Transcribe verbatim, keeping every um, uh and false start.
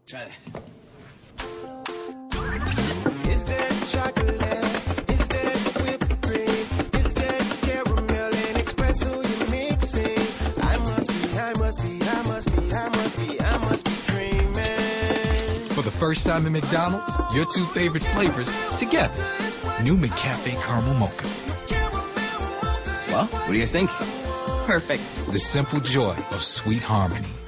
Try this. Is that chocolate? Is that whipped cream? Is that caramel and espresso you're mixing? I must be, I must be, I must be, I must be, I must be dreaming. For the first time in McDonald's, your two favorite flavors together. New McCafe Caramel Mocha. Well, what do you guys think? Perfect. The simple joy of sweet harmony.